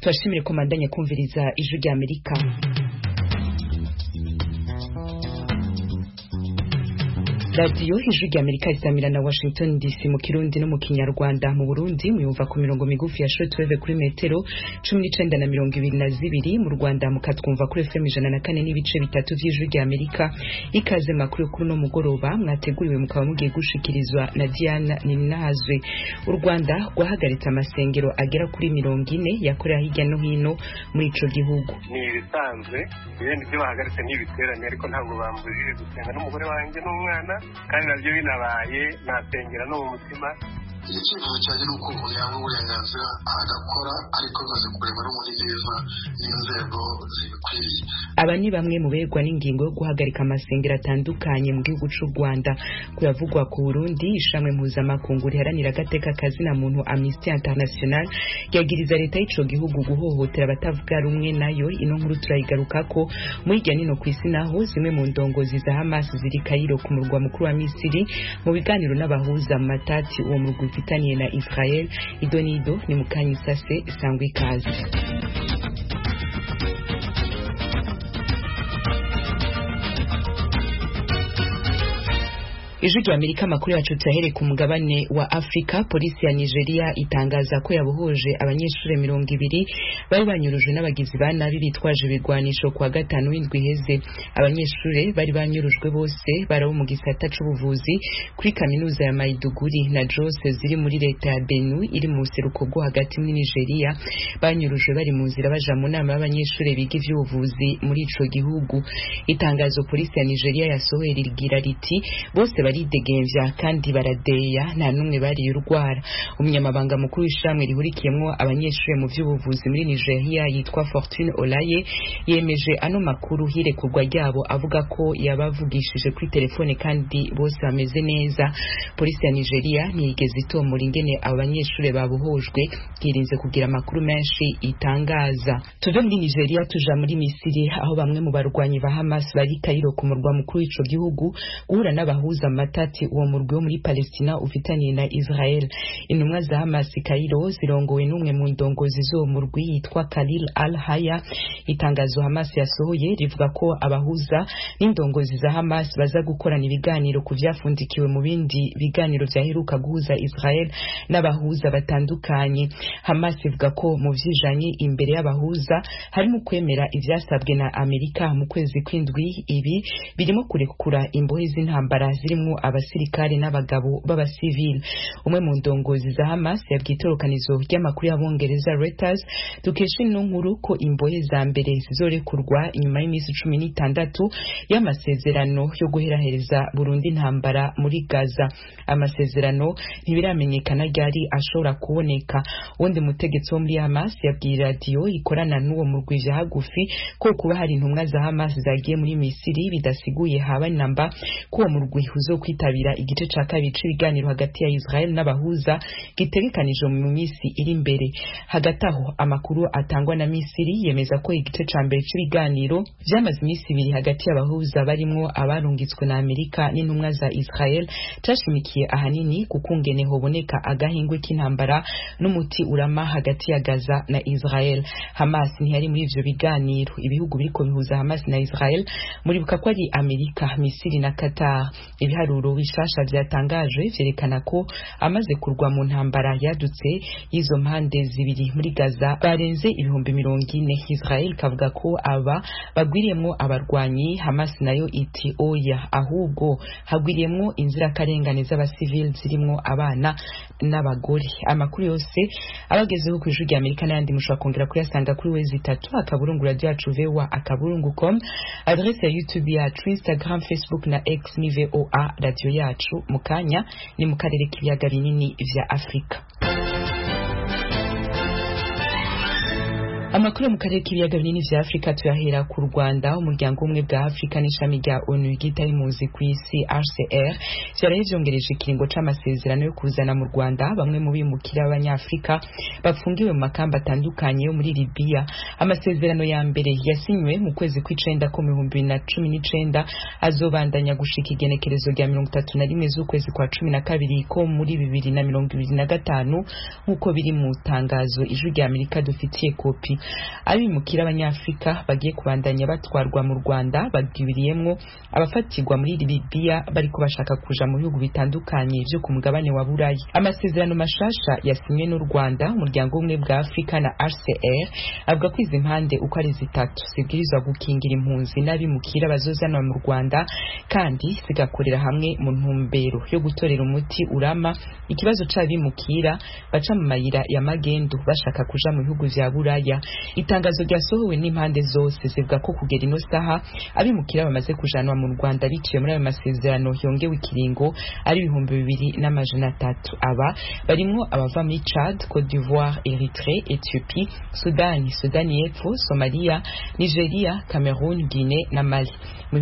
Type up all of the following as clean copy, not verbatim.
Twashimire ko mandanya kumviriza ijwi rya Amerika. Radio ijwi rya Amerika isamira na Washington DC mu Kirundi no mu Kinyarwanda. Mu Burundi muyumva ku mirongo migufi ya shortwave kuri metero 19 na 22, mu Rwanda mukatwumva kuri FM 104 n'ibice bitatu vy'ijwi rya Amerika. Ikaze makuru kuri no mugoroba mwateguriwe mukaba mugiye gushikirizwa na Diana Ninahazwe. U Rwanda gwahagaritse amasengero agera kuri 40 yakorera hirya no hino muri ico gihugu. Ni bisanzwe ibindi byo bahagaritse n'ibiterane ariko ntabwo bambujije gusenga n'umugore wanjye n'umwana kandi nabyo binabaye nasengera no mu mutima. Ikibazo cyane nuko umuntu yaba uburenganzira agakora ariko baze kureba no muri neza n'inzego zibikwiriye. Aba ni bamwe mu begwa n'ingingo yo guhagarika amasengero atandukanye mu gihugu cy'u Rwanda kuyavugwa ku Burundi. Ishamwe mpuzamakungu riharanira agateka kazina muntu Amnesty International yagiriza leta y'ico gihugu guhohotera abatavuga rumwe nayo. Ino nkuru turayigaruka ko muri irya nino kw'isi naho zimwe mu ndongozi za Hamas ziri Cairo ku murwa mukuru wa Misiri mu biganiro n'abahuza mu matati uwo murwa ufitaniye na Israel. Idonido ni Mukanyisase sangwe kazi. Ijwi rya Amerika makuru yacu tsahere ku mugabane wa Afrika. Polisi ya Nigeria itangaza ko yabohoje abanyeshure 200 bari banyurujwe n'abagizi ba nabi bitwaje ibigwanisho kwa gatanu w'indwi heze. Abanyeshure bari banyurujwe bose barabo mu gisata c'ubuvuzi kuri kaminuza ya Maiduguri na Jos ziri muri leta ya Benue iri mu seruko bwo hagati muri Nigeria. Banyurujwe bari mu nzira baja mu nama y'abanyeshure biga ivy'ubuvuzi muri ico gihugu. Itangazo polisi ya Nigeria yasohoye rigira riti bose baridegemvya kandi baradeya nta numwe bari urwara. Umunyamabanga mukuru w'ishamwe rihurikiyemwo abanyeshure mu vy'ubuvuzi muri Nigeria yitwa Fortune Olaye yemeje ano makuru hirekurwa ryabo avuga ko yabavugishije kuri telefone kandi bose bameze neza. Polisi ya Nigeria ntiyigeze itomora ingene abanyeshure babohojwe kirinze kugira amakuru menshi itangaza. Tuve muri Nigeria tuja muri Misiri aho bamwe mu barwanyi ba Hamas bari Cairo ku murwa mukuru w'ico gihugu guhura n'abahuza matati uwo murwi wo muri Palestina ufitaniye na Israel. Intumwa za Hamas Cairo zirongowe n'umwe mu ndongozi zo murwi yitwa Khalil al-Haya. Itangazo Hamas yasohoye rivuga ko abahuza n'indongozi za Hamas baza gukorana ibiganiro ku vyafundikiwe mu bindi biganiro vyaheruka guhuza Israel n'abahuza batandukanye. Hamas ivuga ko mu vyijanye imbere y'abahuza harimo kwemera ivyasabwe na Amerika mu kwezi kw'indwi. Ibi birimo kurekura imbohe z'intambara zirimo abasirikare n'abagabo b'abasivile. Umwe mu ndongozi za Hamas yabwitorokanizo ry'amakuru y'abongereza Reuters dukesha ino nkuru ko imbohe za mbere zizorekurwa inyuma y'imisi 16 y'amasezerano yo guherahereza Burundi intambara muri Gaza. Amasezerano ntibiramenyekana ryari ashobora kuboneka. Wundi mutegetsi wo muri Hamas yabwiye radio ikorana n'uwo murwi vya hagufi ko kuba hari intumwa za Hamas zagiye muri Misiri bidasiguye haba namba ko uwo murwi uzo kwitabira igice ca kabiri c'ibiganiro hagati ya Israel n'abahuza gitegekanije mu misi iri imbere. Hagati aho amakuru atangwa na Misiri yemeza ko igice ca mbere c'ibiganiro vyamaze imisi ibiri hagati y'abahuza barimwo abarungitswe na Amerika n'intumwa za Israel cashimikiye ahanini kukungene hoboneka agahingwe k'intambara n'umuti urama hagati ya Gaza na Israel. Hamas ntiyari muri ivyo biganiro. Ibihugu biriko bihuza Hamas na Israel muri buka ko ari Amerika, Misiri na Qatar. Ibiharuro bishasha vyatangajwe vyerekana ko amaze kurwa mu ntambara yadutse y'izo mpande zibiri muri Gaza barenze 40,000. Israel kavuga ko aba bagwiriyemwo abarwanyi. Hamas nayo iti oya ahubwo hagwiriyemwo inzirakarengane z'abasivile zirimwo abana n'abagore. Amakuru yose abagezeho ku ijwi rya Amerika n'andi mushobora kongera kuyasanga kuri wezi 3 akaburungu radio yacu VOA@burungu.com, adresse ya YouTube yacu, Instagram, Facebook na X ni VOA radio yacu. Mukanya ni mu karere k'ibiyaga binini vya Afrika. Amakuru mu karere k'ibiyaga binini vya Afrika tuyahera ku Rwanda. Umuryango umwe bwa Afrika n'ishami rya ONU gitari muzi ku isi HCR cyari vyongereje ikiringo c'amasezerano yo kuzana mu Rwanda bamwe mu bimukira b'Abanyafrika bafungiwe mu makamba atandukanye yo muri Libya. Amasezerano ya mbere yasinywe mu kwezi kw'icenda ko 2019 azobandanya gushika igenekerezo rya 31 z'ukwezi kwa 12 ko muri 2025 nkuko biri mu tangazo ijwi rya Amerika dufitiye kopi. Abimukira abanyafrika bagiye kubandanya batwarwa mu Rwanda bagwiriyemwo abafatirwa muri Libya bariko bashaka kuja mu bihugu bitandukanye byo ku mugabane wa Burayi. Amasezerano mashasha yasinywe n'u Rwanda, umuryango umwe bwa Afrika na HCR avuga ko izi mpande uko ari zitatu zibwirizwa gukingira impunzi n'abimukira bazozanwa mu Rwanda kandi zigakorera hamwe mu ntumbero yo gutorera umuti urama ikibazo c'abimukira baca mu mayira ya magendo bashaka kuja mu bihugu vya Buraya. Itangazo ryasohowe n'impande zose zivuga ko kugera ino saha abimukira bamaze kujanwa mu Rwanda biciye muri ayo masezerano yongewe ikiringo ari 2300. Aba barimwo abava muri Chad, Côte d'Ivoire, Eritrea, Ethiopie, Sudani y'Epfo, Somalia, Nigeria, Cameroon, Guinea na Mali. Mu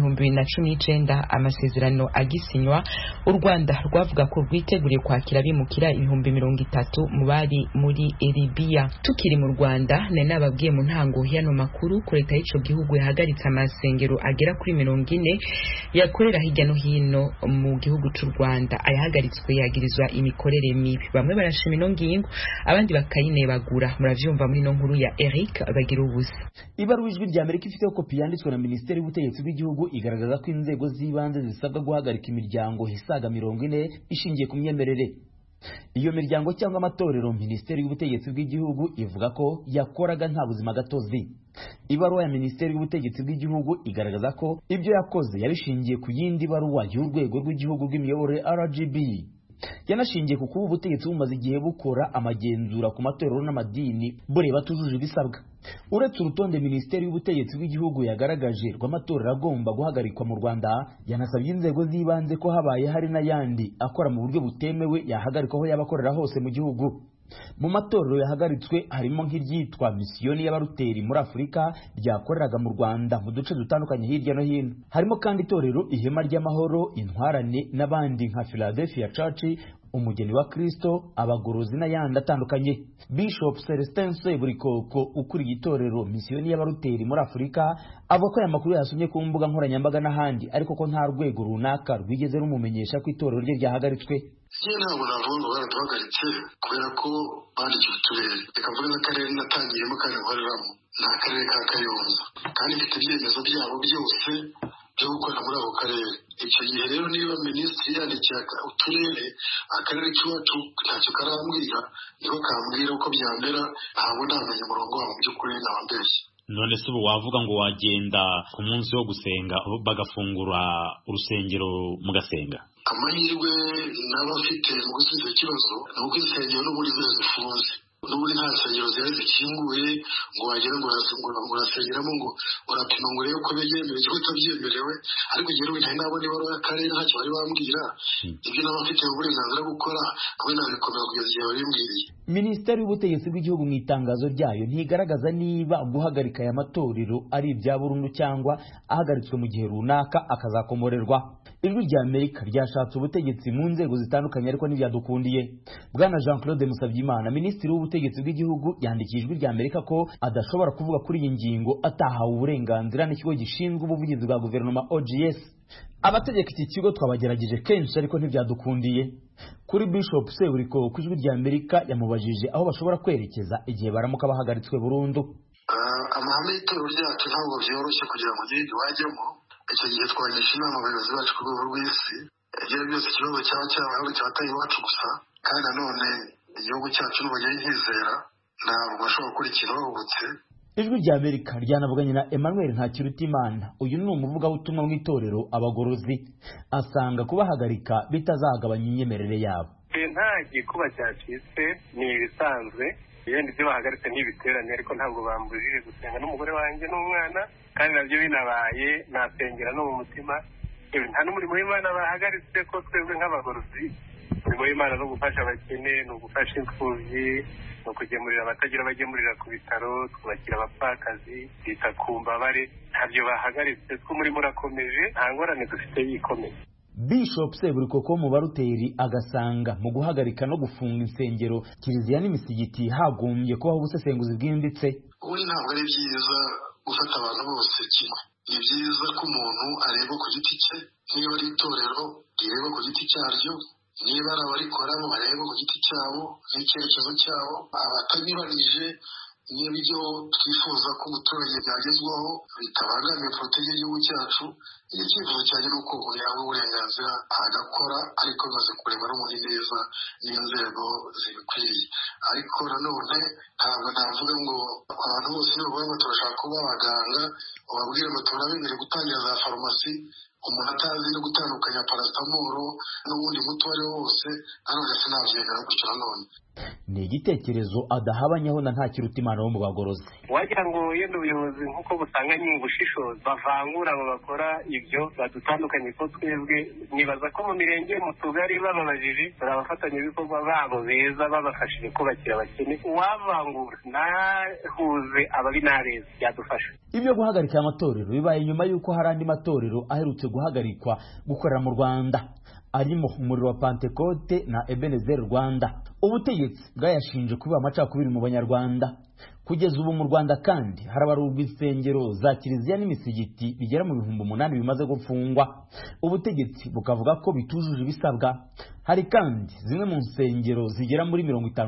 2019 amasezerano agisinywa, u Rwanda rwavuga ko rwiteguriye kwakira abimukira 30,000 mu bari muri Libya. Tukiri mu Rwanda nababwiye mu ntango y'ano makuru ko leta y'ico gihugu yahagaritse amasengero agera kuri 40 yakorera hirya no hino mu gihugu c'u Rwanda. Ayahagaritswe yagirizwa imikorere mibi, bamwe barashima ino ngingo abandi bakayinebagura. Muravyumva muri no nkuru ya Eric bagira ubusa. Ibaruwa ijwi rya Amerika ifite kopi yanditswe na Minisiteri y'Ubutegetsi bw'igihugu igaragaza ko inzego z'ibanze zisabwa guhagarika imiryango hisaga 40 ishingiye ku myemerere. Iyo miryango cyangwa amatorero Minisiteri y'Ubutegetsi bw'igihugu ivuga ko yakoraga nta buzima gatozi. Ibaruwa ya Minisiteri y'Ubutegetsi bw'igihugu igaragaza ko ibyo yakoze yabishingiye ku yindi baruwa y'urwego rw'igihugu rw'imiyoborere RGB. Yanashingiye ku kuba ubutegetsi bumaze igihe bukora amagenzura ku matorero n'amadini bureba tujuje ibisabwa. Uretse urutonde Minisiteri y'Ubutegetsi bw'igihugu yagaragaje rw'amatorero agomba guhagarikwa mu Rwanda, yanasabye inzego z'ibanze ko habaye hari n'ayandi akora mu buryo butemewe yahagarikwa aho yabakorera hose mu gihugu. Mu matorero yahagaritswe harimo nk'iryitwa Misiyoni y'Abaruteri muri Afurika ryakoreraga mu Rwanda mu duce dutandukanye hirya no hino. Harimo kandi itorero Ihema ry'Amahoro, Intwarane n'abandi nka Philadelphia Church, Umugeni wa Kristo, Abagorozi n'ayandi atandukanye. Bishop Celestin Seburikoko ukuriye itorero Misiyoni y'Abaruteri muri Afurika avuga ko aya makuru yasomye ku mbuga nkoranyambaga n'ahandi ariko ko nta rwego runaka rwigeze rumumenyesha ko itorero rye ryahagaritswe. Ntabwo navuga ngo baratuhagaritse kubera ko bandikiwe uturere. Reka mvuge n'akarere natangiyemo kandi nkoreramo ni akarere ka Kayonza kandi mfite ibyemezo byabo byose byo gukorera muri ako karere. Icyo gihe rero niba minisitiri yandikiye uturere, akarere k'iwacu ntacyo karambwira, niko kambwira uko byambera, ntabwo ndamenya umurongo wabo mu by'ukuri nabambeshye. None se ubu wavuga ngo wagenda ku munsi wo gusenga bagafungura urusengero mugasenga? Amahirwe n'abafite mu gusubiza ikibazo ni uko insengero n'ubundi zose zifunze. N'ubundi nta nsengero zihari zikinguye ngo wagera ngo urasengeramo ngo urapima ngo urebe ko byemerewe cyangwa utabyemerewe, ariko igihe rero ntari nabona ibaruwa y'akarere ntacyo bari bambwira. Ibyo n'abafite uburenganzira bwo gukora hamwe nabikomeza kugeza igihe babimbwiriye. Minisiteri y'Ubutegetsi bw'igihugu mu itangazo ryayo ntigaragaza niba guhagarika aya matorero ari ibya burundu cyangwa ahagaritswe mu gihe runaka akazakomorerwa. Ijwi rya Amerika ryashatse ubutegetsi mu nzego zitandukanye ariko ntibyadukundiye. Bwana Jean-Claude Musabyimana, Minisitiri w'Ubutegetsi bw'igihugu, yandikiye Ijwi rya Amerika ko adashobora kuvuga kuri iyi ngingo atahawe uburenganzira n'ikigo gishinzwe ubuvugizi bwa guverinoma OGS. Abategeka iki kigo twabagerageje kenshi ariko ntibyadukundiye. Kuri Bishop Seburiko ku Ijwi rya Amerika yamubajije aho bashobora kwerekeza igihe baramuka bahagaritswe burundu. Amahame y'itorero ryacu ntabwo byoroshye kugira ngo ugende wajyemo. Icyo gihe twagisha inama abayobozi bacu ku rwego rw'isi. Igihe byose ikibazo cyaba cyabayeho cyatari iwacu gusa, kandi nanone igihugu cyacu n'ubugeni nkizera ntabwo bashobora gukora ikintu bahubutse. Ijwi rya Amerika ryanavuganye na Emmanuel Ntakirutimana, uyu ni umuvugabutumwa mu itorero Abagorozi, asanga kubahagarika bitazagabanya imyemerere yabo. Nta gikuba cyacitse, ni ibisanzwe. Ibindi byo bahagaritse n'ibiterane ariko ntabwo bambujije gusenga n'umugore wanjye n'umwana, kandi nabyo binabaye nasengera no mu mutima. Nta n'umurimo w'Imana bahagaritse ko twebwe nk'abagorozi umurimo w'Imana no gufasha abakene, no gufasha imfubyi, no kugemurira abatagira bagemurira ku bitaro, twubakira abapfakazi, bita ku mbabare, ntabyo bahagaritse, tw'umurimo urakomeje, nta ngorane dufite yikomeye. Bishop Seburikoko mu baruteri agasanga mu guhagarika no gufunga insengero, kiliziya n'imisigiti hagombye kubaho ubusesenguzi bwimbitse. Ubundi ntabwo ari byiza gufata abantu bose kimwe. Ni byiza ko umuntu areba ku giti cye, niba ari itorero rireba ku giti cyaryo, niba ari abarikoramo bareba ku giti cyabo n'icyerekezo cyabo, abatanyuranije n'ibyo twifuza ko umuturage byagezwaho bitabangamiye politiki y'igihugu cyacu. Icyifuzo cyanjye ni uko umuntu yahabwa uburenganzira agakora, ariko bimaze kureba n'ubundi neza n'inzego zibikwiriye. Ariko nanone ntabwo navuga ngo abantu bose nibavuga ngo turashaka kuba abaganga, ubabwire ngo turabemerewe gutangira za farumasi, umuntu atazi no gutandukanya paracetamol n'ubundi muti uwo ari wo wose, nanone sinabyemera gutyo. Nanone ni igitekerezo adahabanyaho na Ntakirutimana wo mu Bagorozi. Wagira ngo yenda ubuyobozi nk'uko busanganye ubushishozi bavangura abo bakora ibyo badutandukanye, ko twebwe nibaza ko mu mirenge mu tugari bababajije bari abafatanyabikorwa babo beza babafashije kubakira abakene. Uwavangura nahuze ababi n'abeza byadufasha. Ibyo guhagarika amatorero bibaye nyuma y'uko hari andi matorero aherutse guhagarikwa gukorera mu Rwanda, arimo umuriro wa Pentecote na Ebenezer Rwanda. Ubutegetsi bwayashinje kuba amacakubiri mu Banyarwanda. Kugeza ubu mu Rwanda kandi harabarurwa insengero za kiliziya n'imisigiti bigera mu 8,000 bimaze gufungwa. Ubutegetsi bukavuga ko bitujuje ibisabwa. Hari kandi zimwe mu nsengero zigera muri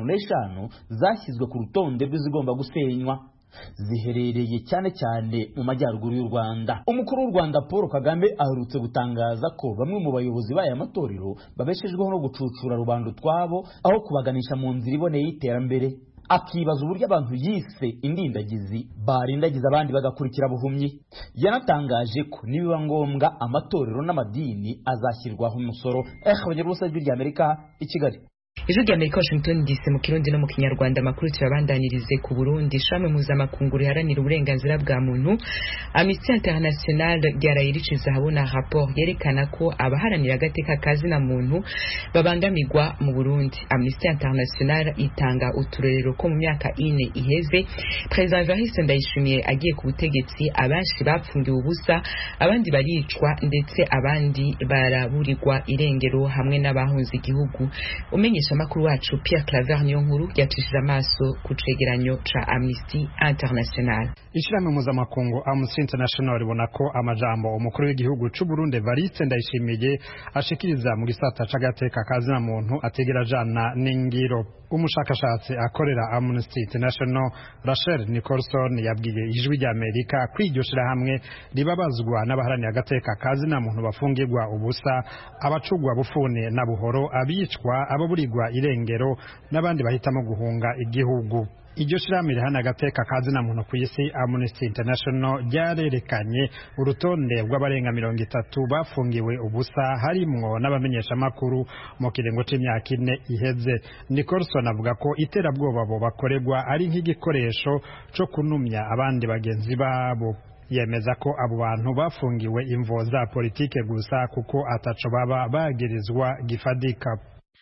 55 zashyizwe ku rutonde rw'izigomba gusenywa, ziherereye cyane cyane mu majyaruguru y'u Rwanda. Umukuru w'u Rwanda Paul Kagame aherutse gutangaza ko bamwe mu bayobozi b'aya matorero babeshejweho no gucucura rubanda twabo aho kubaganisha mu nzira iboneye y'iterambere. Akibaza uburyo abantu yise indindagizi barindagiza abandi bagakurikira buhumyi. Yanatangaje ko nibiba ngombwa amatorero n'amadini azashyirwaho umusoro. Abanyarusa by'u Amerika i Kigali. Ijwi ry'Amerika Washington DC mu Kirundi no mu Kinyarwanda. Amakuru turabandanirize ku Burundi. Ishami mpuzamakungu riharanira uburenganzira bwa muntu Amnesty International ryarayiriciza habona rapport yerekana ko abaharanira agateka kazina muntu babangamirwa mu Burundi. Amnesty International itanga uturerero ko mu myaka 4 iheze President Evariste Ndayishimiye agiye ku butegetsi abashi bapfungiwe ubusa, abandi baricwa ndetse abandi baraburirwa irengero hamwe n'abahunze igihugu. Umenyesha makuru wacu Pierre Claver Niyonkuru yacishije amaso ku cegeranyo ca Amnesty International. Ishirahamwe mpuzamakungu Amnesty International ibona ko amajambo umukuru w'igihugu c'u Burundi Evariste Ndayishimiye ashikiriza mu gisata c'agateka kazina muntu ategera jana n'ingiro. Umushakashatsi akorera Amnesty International Rachel Nicholson yabwiye Ijwi ry'Amerika kw'iryo shirahamwe ribabazwa n'abaharanira agateka kazina muntu bafungirwa ubusa, abacugwa bufune na buhoro, abicwa, ababurirwa irengero n'abandi bahitamo guhunga igihugu. Iryo shirahamwe rihana agateka kazina muntu ku isi Amnesty International ryarerekanye urutonde rw'abarenga 30 bafungiwe ubusa, harimwo n'abamenyesha makuru mu kirengo c'imyaka 4 iheze. Nicholson avuga ko iterabwoba bo bakorerwa ari nk'igikoresho co kunumya abandi bagenzi babo. Yemeza ko abo bantu bafungiwe imvo za politike gusa kuko ataco baba bagirizwa gifadika.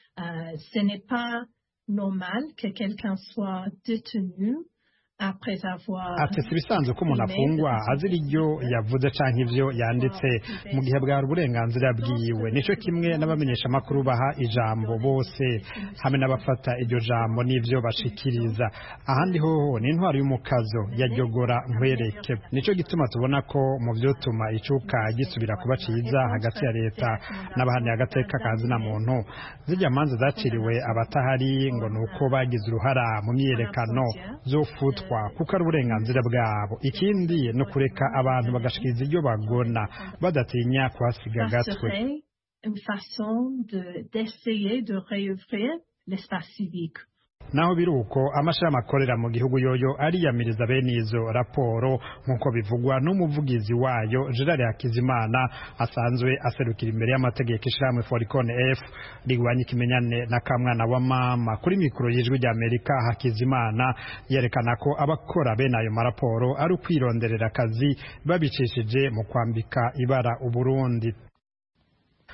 Ce n'est pas normal que quelqu'un soit détenu après avoir ati sibisanzwe ko umuntu afungwa azira iryo yavuze canke ivyo yanditse mu gihe bwa uburenganzira bwiwe. Nico kimwe n'abamenyesha makuru baha ijambo bose hamwe n'abafata iryo jambo n'ivyo bashikiriza. Ahandi hoho ni intwaro y'umukazo yajyogora nkwereke. Nico gituma tubona ko mu vyotuma icuka gisubira kuba ciza hagati ya leta n'abahani agateka kazina muntu. Zijya manza zaciriwe abatahari ngo nuko bagize uruhara mu myiyerekano zofutwa kuko ari uburenganzira bwabo. Ikindi no kureka abantu bagashikiriza iryo bagona badatinya kwasiga gatwe. Une façon d'essayer de réouvrir l'espace civique. Naho biruko amashami akorera mu gihugu yoyo ariyamiriza bene izo raporo nkuko bivugwa n'umuvugizi wayo Gerard Hakizimana asanzwe aserukira imbere y'amategeko ishirahamwe Foricon F rigwanya ikimenyane na kamwana wa mama. Kuri mikoro y'Ijwi ry'Amerika Hakizimana yerekana ko abakora bene ayo maraporo ari ukwironderera akazi babicishije mu kwambika ibara Uburundi.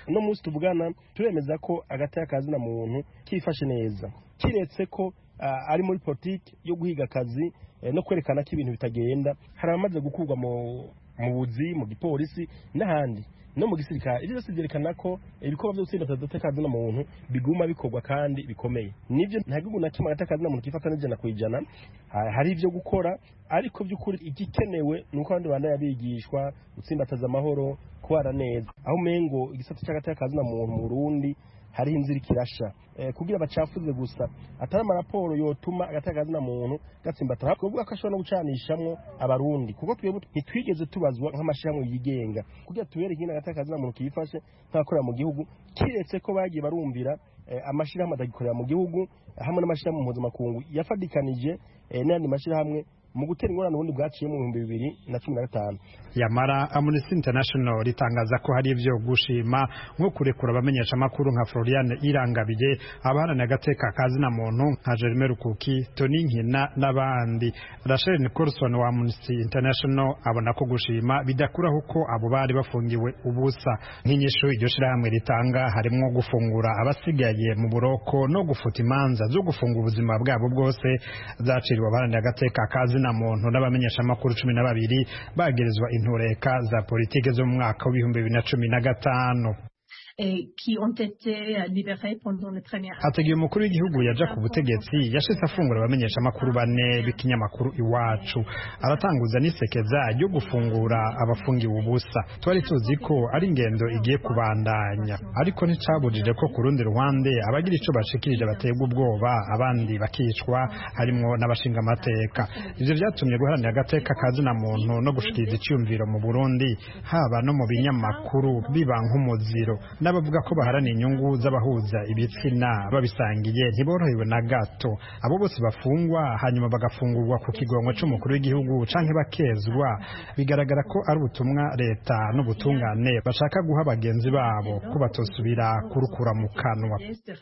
no munsi tuvugana turemeza ko agateka kazina muntu kifashe neza kiretse ko ari muri politiki yo guhiga akazi no kwerekana ko ibintu bitagenda hari abamaze gukurwa mu buzi mu gipolisi n'ahandi no mu gisirikare ibyo byose byerekana ko ibikorwa byo gutsinda agateka kazina muntu biguma bikorwa kandi bikomeye nibyo nta gihugu na kimwe agateka kazina muntu kifata n'ijana ku ijana hari ibyo gukora ariko by'ukuri igikenewe ni uko abandi bana yabigishwa gutsimbataza amahoro kubara neza aho umengo igisata cy'agateka kazina muntu mu Burundi hari inzira ikirasha kugira bacafuze gusa atari amaraporo yotuma agateka kazina muntu gatsimbatara kuvuga ko ashobora no gucanishamwo abarundi kuko twebwe ntitwigeze tubazwa nk'amashyirahamwe yigenga kugira tubereke ingene agateka kazina muntu kifashe ntakorera mu gihugu kiretse ko bagiye barumvira amashyirahamwe adagikorera mu gihugu hamwe n'amashyirahamwe mpuzamakungu yafadikanije n'ayandi mashyirahamwe mu gutera ingorane ubundi bwaciye mu 2015 yamara Amnesty International ritangaza ko hari ivyo gushima nko kurekura abamenyesha makuru nka Floriane Irangabiye abaharana agateka kazina muntu nka Jeremy Rukuki Tony Nkina n'abandi Rachel Nicholson wa Amnesty International abona ko gushima bidakuraho ko abo bari bafungiwe ubusa nk'inyisho iryo shirahamwe ritanga harimo gufungura abasigaye mu buroko no gufuta imanza zo gufunga ubuzima bwabo bwose zaciriwe abaharana agateka kazina muntu n'abamenyesha makuru 12 bagerezwa intureka za politike zo mu mwaka wa 2015 qui ont été libérés pendant le premier Ategiye umukuru w'igihugu yaja ku butegetsi yashitse afungura abamenyesha makuru bane b'ikinyamakuru Iwacu aratanguza n'isekeza ryo gufungura abafungiwe ubusa twari tuzi ko ari ingendo igiye kubandanya ariko nticabujije ko ku rundi ruhande abagira ico bashikirije bategwa ubwoba abandi bakicwa harimo n'abashinga amateka ivyo vyatumye guharanira agateka kazina muntu no gushikiriza icyumviro mu Burundi haba no mu binyamakuru biba nk'umuziro n'abavuga ko baharaniye inyungu z'abahuza ibitsina babisangiye ntiborohewe na gato abo bose bafungwa hanyuma bagafungurwa ku kigongo c'umukuru w'igihugu canke bakezwa bigaragara ko ari ubutumwa leta n'ubutungane bashaka guha bagenzi babo ko batosubira kurukura mu kanwa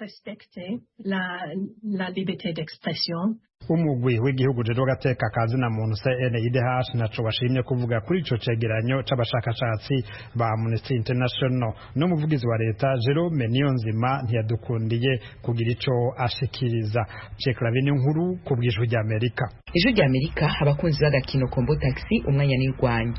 umugwi w'igihugu rero gateka kazina muntu CNIDH naco bashimye kuvuga kuri ico cegeranyo c'abashakashatsi ba Amnesty International no muvugizi wa leta Jerome Niyonzima ntiyadukundiye kugira ico ashikiriza Cekravini nkuru ku bw'ijwi rya Amerika ijwi rya Amerika abakunzi b'agakino Kombo Taxi umwanya n'irwanya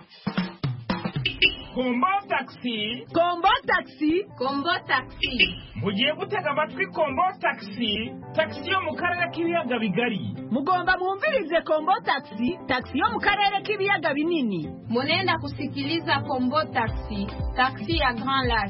Kombo Taxi Kombo Taxi Kombo Taxi mugiye gutega amatwi Kombo Taxi taxi yo mu karere k'ibiyaga bigari mugomba mwumvirize Kombo Taxi taxi yo mu karere k'ibiyaga binini munenda kusikiliza Kombo Taxi taxi ya Grand Lac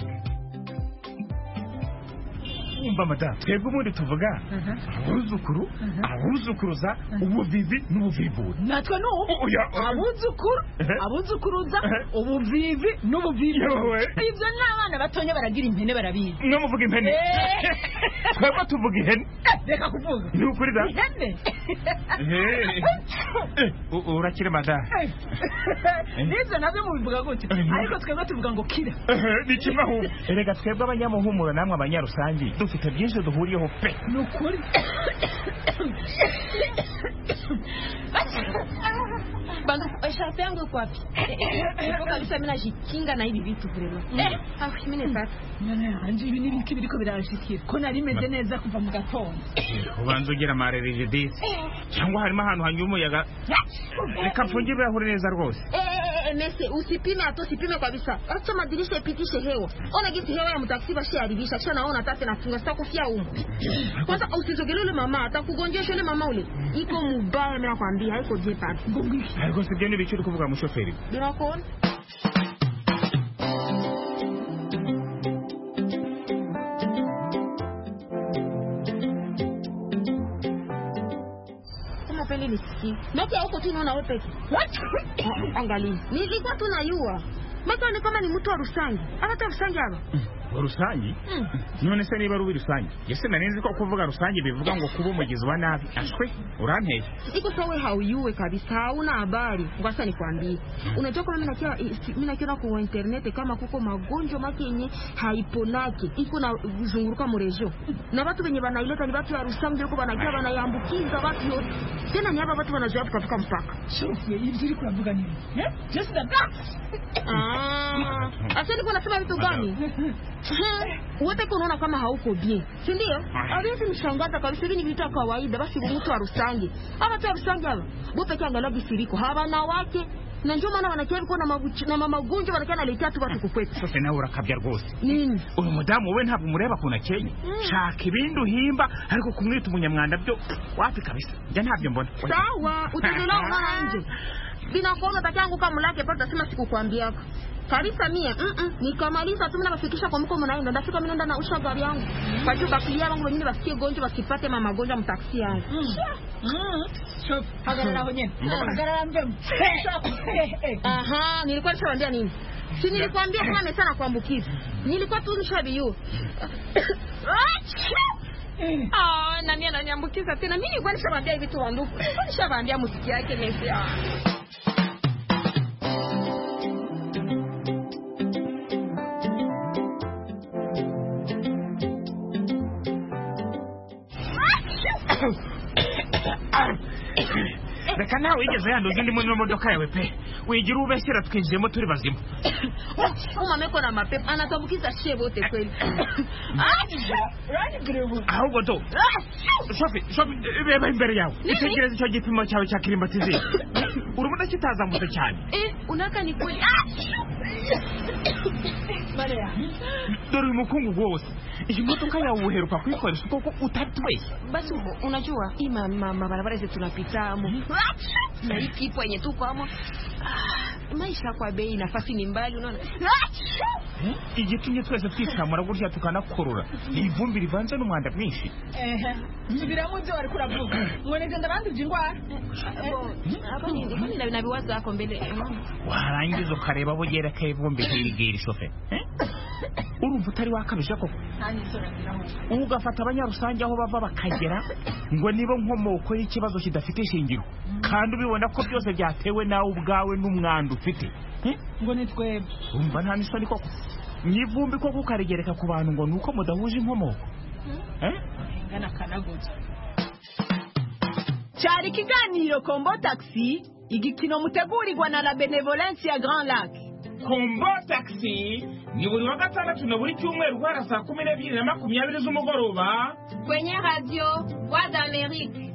umva madame twebwe ubundi tuvuga abuzukuru abuzukuruza ubuvivi n'ubuvivure natwe abuzukuru abuzukuruza ubuvivi n'ubuvivure ibyo n'abana batonya baragira impene barabizi no muvuga impene twebwe tuvuga ihene reka kuvuga ni ukuri da ihene urakire madame nibyo nabyo mubivuga gute ariko twebwe tuvuga ngo kira ni kimwe ahubwo erega twebwe abanyamuhumuro namwe abanyarusangi dufite byinshi duhuriyeho pe ni ukuri bana shafe yangu iko wapi ipo kabisa mimi najikinga na hivi vitu vrema mimi nepata anje ibi nibiki biriko birashikira ko nari meze neza kuva mu gatondo ubanza ugira marerije disi cyangwa harimo ahantu hanyuma umuyaga reka mfungire irahure neza rwose mese usipime hata usipime kabisa acha madirisha ipitishe hewa ona gisi hewa ya mtaksi bashi haribisha kisha naona tate nafunga sasa kufia umu kwanza usizogelele mama atakugonjesha ile mama ule iko mubaya mimi nakwambia haiko jepa ariko sibyo ni bicyo kuvuga mu shoferi birakona pele nisiki ndio huko tu naona wewe peke angalia nilikuwa tunayua maka ni kama ni mtu wa Rusangi hata Rusangi hapa rusange none se niba rubi rusange yese nanenze ko kuvuga rusange bivuga ngo kuba umugizi wa nabi ashwe uranteye iko sawa hauyue kabisa hauna habari ngoja nikwambie unajua kama mimi nakiona kwa internet kama kuko magonjwa makenye haiponaki iko na zunguruka mrejo na watu wenye wanaileta ni watu ya rusange huko wanakia wanayambukiza watu yote tena ni hapa watu wanazoea kufika mpaka Shofie hivi kunavuga nini just the facts asante kwa nasema vitu gani wote kunaona kama hauko bien si ndio hawezi mshangaza kabisa hivi ni vitu kawaida basi mtu wa rusange hapa tu rusange hapa bope kiangalia bisiriko habana wake na njoo maana wanakia yuko na magonjwa wanakia naletea tu watu kukwetu sasa na urakabya rwose nini uyu mudamu we ntabwo mureba kuna Kenya shaka ibindu himba ariko kumwita umunyamwanda byo wapi kabisa njya ntabyo mbona sawa utazola mwana nje binakuona takangu kama lake pata sema sikukwambia hapa kabisa mie nikamaliza tu nabafikisha kwa mko mnaenda ndafika mimi nenda na usha gari yangu kwa hiyo bakilia wangu wengine basikie gonjwa basipate magonjwa mtaksi yangu Shop hagarara honye hagarara mbemu aha nilikuwa nishawaambia nini si nilikwambia kama amesana kuambukiza nilikuwa tu nishabiyo na mimi ananiambukiza tena mimi nilikuwa nishawaambia hivi tu wanduku nishawaambia muziki yake mesi reka nawe wigeze yanduza indi mu modoka yawe pe wigira ubeshyira twinjiyemo turi bazima umameko na mapepo anatabukiza shebo wote kweli ahubwo to shofi beba imbere yawe itegereze icyo gipimo cyawe cya kirimatizeri urumuna kitazamutse cyane unaka ni kweli Maria dore umukungu wose iyi modoka yawe uheruka kuyikoresha kuko utatwese basi unajua hii barabara zetu tunapitamo na hii kipo yenye tuko hapo maisha kwa bei nafasi ni mbali unaona igitumye twese twikamura gutya tukanakorora ni ivumbi rivanze n'umwanda mwinshi subiramo byo wari kuravuga mwoneze ndabandi byingwara hapo ni nabiwaza hako mbele warangiza ukareba bo yereka ivumbi hirigiri shofe urumva utari wakabije koko ugafata abanyarusange aho bava bakagera ngo nibo nkomoko y'ikibazo kidafite ishingiro kandi ubibona ko byose byatewe nawe ubwawe n'umwanda ufite ngo nitwebe umva nta nisoni koko nyivumbi koko ukarigereka ku bantu ngo nuko mudahuje inkomoko ngana kanaguza cyari kiganiro Kombo Taxi igikino mutegurirwa na la Benevolence ya Grand Lac Kombo Taxi ni buri wa gatandatu na buri cyumweru guhera saa 12:20 z'umugoroba kwenye radio Voix d'Amérique.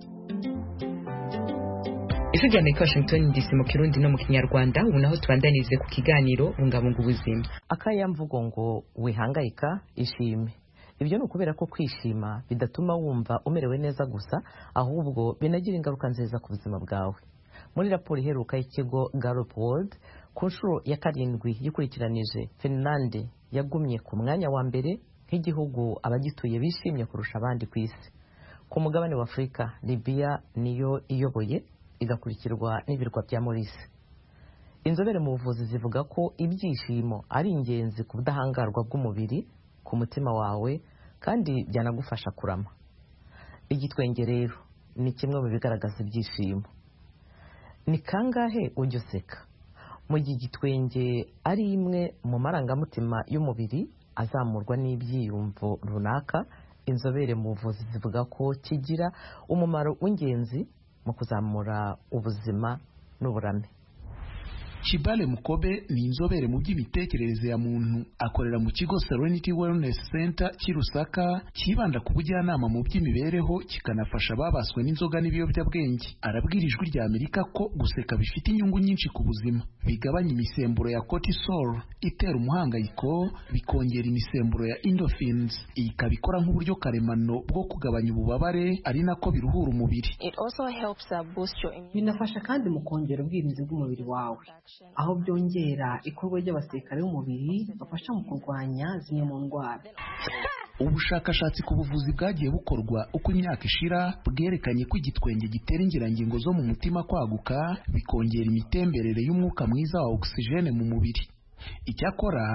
Ijwi rya Amerika Washington DC mu Kirundi no mu Kinyarwanda ubu naho tubandanize ku kiganiro bungabunga ubuzima. Akayamvugo ngo wihangayika ishime. Ibyo ni ukubera ko kwishima bidatuma wumva umerewe neza gusa ahubwo binagira ingaruka nziza ku buzima bwawe. Muri raporo iheruka y'ikigo Gallup World ku nshuro ya 7 yikurikiranije Finland yagumye ku mwanya wa mbere nk'igihugu abagituye bishimye kurusha abandi ku isi. Ku mugabane wa Afrika Libya niyo iyoboye igakurikirwa n'ibirwa bya Maurice. Inzobere mu buvuzi zivuga ko ibyishimo ari ingenzi ku budahangarwa bw'umubiri ku mutima wawe kandi byanagufasha kurama. Igitwenge rero ni kimwe mu bigaragaza ibyishimo. Ni kangahe ujya useka? Mu gihe igitwenge ari imwe mu marangamutima y'umubiri azamurwa n'ibyiyumvo runaka, inzobere mu buvuzi zivuga ko kigira umumaro w'ingenzi mu kuzamura ubuzima n'uburame. Chibale Mukobe ni inzobere mu by'imitekerereze ya muntu, akorera mu kigo Serenity Wellness Center cy'Irusaka kibanda ku bujyanama mu by'imibereho kikanafasha ababaswe n'inzoga n'ibiyobyabwenge. Arabwira Ijwi rya Amerika ko guseka bifite inyungu nyinshi ku buzima, bigabanya imisemburo ya cortisol itera umuhangayiko, bikongera imisemburo ya endorphins ikabikora nk'uburyo karemano bwo kugabanya ububabare ari nako biruhura umubiri. Binafasha kandi mu kongera ubwirinzi bw'umubiri wawe, aho byongera ikorwa ry'abasirikare b'umubiri bafasha mu kurwanya zimwe mu ndwara. Ubushakashatsi ku buvuzi bwagiye bukorwa uko imyaka ishira bwerekanye ko igitwenge gitera ingirangingo zo mu mutima kwaguka, bikongera imitemberere y'umwuka mwiza wa oxygene mu mubiri. Icyakora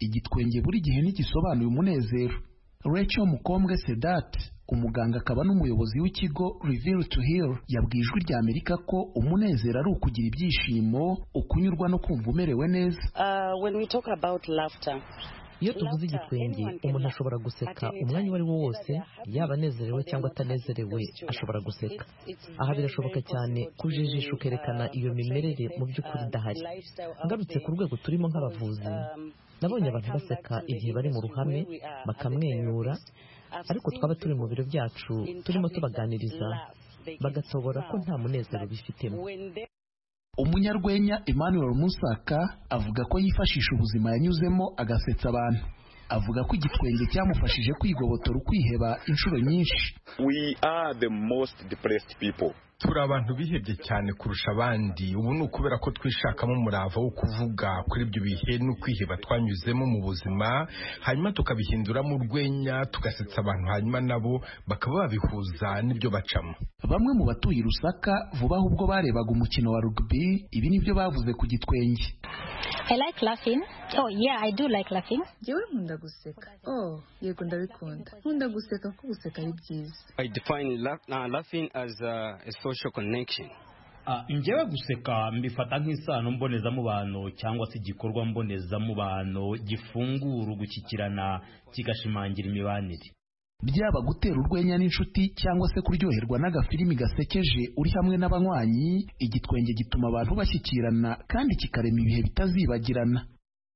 igitwenge buri gihe ntigisobanuye umunezero. Rachel Mukombwe Sedat, umuganga akaba n'umuyobozi w'ikigo Reveal to Heal, yabwiye Ijwi rya Amerika ko umunezero ari ukugira ibyishimo, ukunyurwa no kumva umerewe neza. When we talk about laughter, iyo tuvuze igitwenge, umuntu ashobora guseka umwanya uwo ari wo wose, yaba anezerewe cyangwa atanezerewe ashobora guseka. Aha birashoboka cyane kujijisha ukerekana iyo mimerere mu by'ukuri idahari. Ngarutse ku rwego turimo nk'abavuzi, nabonye abantu baseka igihe bari mu ruhame bakamwenyura, ariko twaba turi mu biro byacu turimo tubaganiriza bagatobora ko nta munezero bifitemo. Umunyarwenya Emmanuel Musaka avuga ko yifashisha ubuzima yanyuzemo agasetsa abantu. Avuga ko igitwenge cyamufashije kwigobotora ukwiheba inshuro nyinshi. We are the most depressed people. Turi abantu bihebye cyane kurusha abandi. Ubu ni ukubera ko twishakamo umurava wo kuvuga kuri ibyo bihe n'ukwiheba twanyuzemo mu buzima, hanyuma tukabihinduramo urwenya, tugasetsa abantu, hanyuma nabo bakaba babihuza n'ibyo bacamo. Bamwe mu batuye i Lusaka vuba ahubwo barebaga umukino wa rugby, ibi nibyo bavuze ku gitwenge. I like laughing. Oh yeah, I do like laughing. Jewe nkunda guseka. Oh, yego ndabikunda. Nkunda guseka ko guseka ari byiza. I define laughing as a social connection. Njyewe guseka mbifata nk'isano mbonezamubano cyangwa se igikorwa mbonezamubano gifungura ugushyikirana kigashimangira imibanire. Byaba gutera urwenya n'inshuti cyangwa se kuryoherwa n'agafilimi gasekeje uri hamwe n'abanywanyi, igitwenge gituma abantu bashyikirana kandi kikarema ibihe bitazibagirana.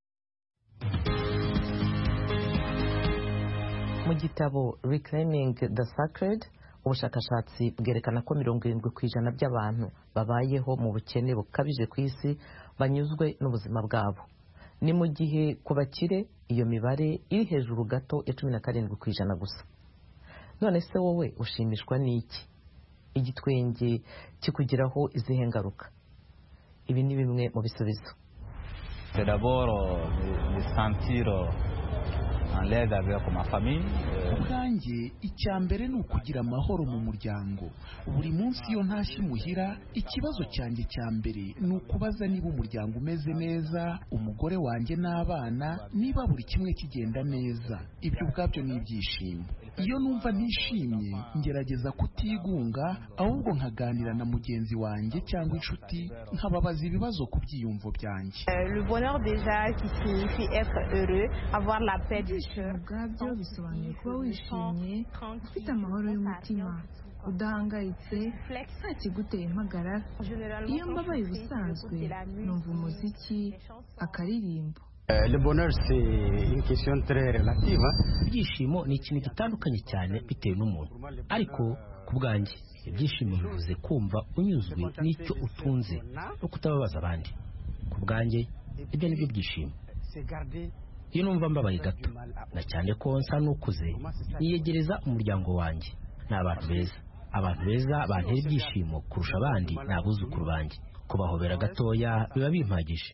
Mu gitabo Reclaiming the Sacred, ubushakashatsi bwerekana ko 70% by'abantu babayeho mu bukene bukabije ku isi banyuzwe n'ubuzima bwabo. Ni mu gihe ku bakire iyo mibare iri hejuru gato ya 17% gusa. None se wowe ushimishwa n'iki? Igitwenge kikugiraho izihe ngaruka? Ibi ni bimwe mu bisubizo. C'est d'abord de sentir en l'aise avec ma famille. Ubwanjye icyambere ni ukugira amahoro mu muryango. Buri munsi iyo ntashye muhira, ikibazo cyanjye cyambere ni ukubaza niba umuryango umeze neza, umugore wanjye n'abana, niba buri kimwe kigenda neza. Ibyo ubwabyo ni ibyishimo. Iyo numva ntishimye, ngerageza kutigunga, ahubwo nkaganira na mugenzi wanjye cyangwa inshuti, nkababaza ibibazo ku byiyumvo byanjye. Le bonheur déjà qui signifie être heureux, avoir la paix du cœur. Ubwabyo bisobanuye kuba wishimye, ufite amahoro y'umutima, udahangayitse, nta kiguteye impagarara. Iyo mbabaye ubusanzwe, numva umuziki, akaririmbo. Le bonheur c'est une question très relative. Ibyishimo ni ikintu gitandukanye cyane bitewe n'umuntu, ariko ku bwanjye ibyishimo bivuze kumva unyuzwe n'icyo utunze no kutababaza abandi. Ku bwanjye ibyo nibyo byishimo. Iyo numva mbabaye gato, na cyane ko nsa n'ukuze, niyegereza umuryango wanjye. Ni abantu beza bantera ibyishimo kurusha abandi ni abuzukuru banjye. Kubahobera gatoya biba bimpagije.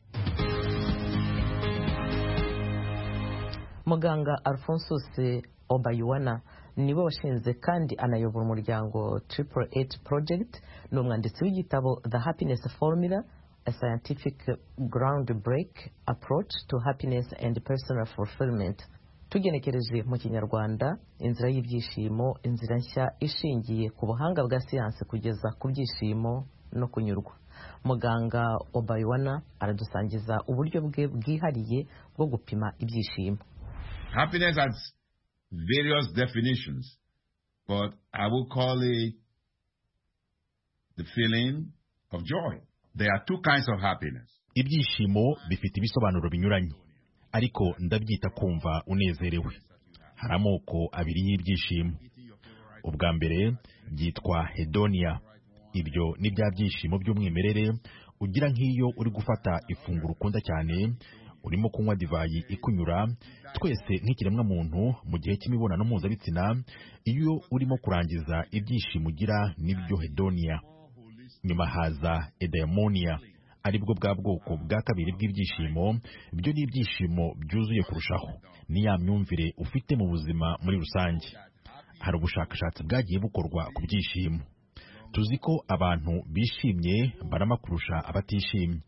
Muganga Alphonsus Obayuwana niwe washinze kandi anayobora umuryango 888 Project, ni umwanditsi w'igitabo The Happiness Formula, a scientific groundbreak approach to happiness and personal fulfillment. Tugenekereje mu Kinyarwanda, inzira y'ibyishimo, inzira nshya ishingiye ku buhanga bwa siyanse kugeza ku byishimo no kunyurwa. Muganga Obayuwana aradusangiza uburyo bwe bwihariye bwo gupima ibyishimo. Happiness has various definitions, but I will call it the feeling of joy. There are two kinds of happiness. Ibyishimo bifite ibisobanuro binyuranye, ariko ndabyita kumva unezerewe. Hari amoko abiri y'ibyishimo. Ubwa mbere byitwa hedonia. Ibyo ni bya byishimo by'umwimerere ugira nk'iyo uri gufata ifunguro ukunda cyane, urimo kunywa divayi ikunyura. Twese nk'ikiremwa muntu mu gihe cy'imibonano mpuzabitsina, iyo urimo kurangiza ibyishimo ugira nibyo hedonia. Nyuma haza eudaimonia, aribwo bwa bwoko bwa kabiri bw'ibyishimo. Byo ni ibyishimo byuzuye kurushaho, ni ya myumvire ufite mu buzima muri rusange. Hari ubushakashatsi bwagiye bukorwa ku byishimo. Tuzi ko abantu bishimye barama kurusha abatishimye.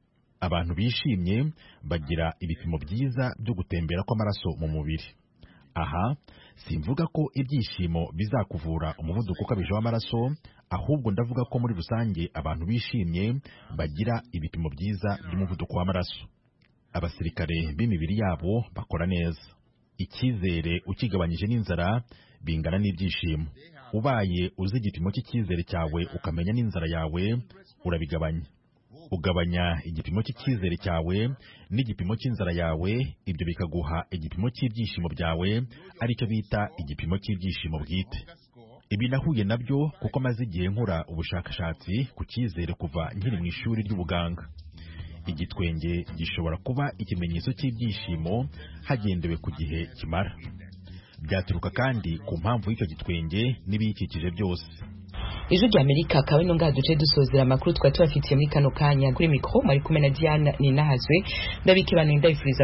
abantu bishimye bagira ibipimo byiza byo gutembera kw'amaraso mu mubiri. Aha simvuga ko ibyishimo bizakuvura umuvuduko ukabije w'amaraso, ahubwo ndavuga ko muri rusange abantu bishimye bagira ibipimo byiza by'umuvuduko w'amaraso. Abasirikare b'imibiri yabo bakora neza. Icyizere ukigabanyije n'inzara bingana n'ibyishimo. Ubaye uzi igipimo cy'icyizere cyawe ukamenya n'inzara yawe, urabigabanya. Ugabanya igipimo cy'icyizere cyawe n'igipimo cy'inzara yawe, ibyo bikaguha igipimo cy'ibyishimo byawe, aricyo bita igipimo cy'ibyishimo bwite. Ibi nahuye nabyo kuko maze igihe nkora ubushakashatsi ku cyizere kuva nkiri mu ishuri ry'ubuganga. Igitwenge gishobora kuba ikimenyetso cy'ibyishimo hagendewe ku gihe kimara. Byaturuka kandi ku mpamvu y'icyo gitwenge n'ibiyikikije byose. Ijwi ry'Amerika akaba ino ngaha duce dusozera amakuru twari tubafitiye muri kano kanya. Kuri mikoro mwari kumwe na Diana Ninahazwe, ndabikibana ndabifuriza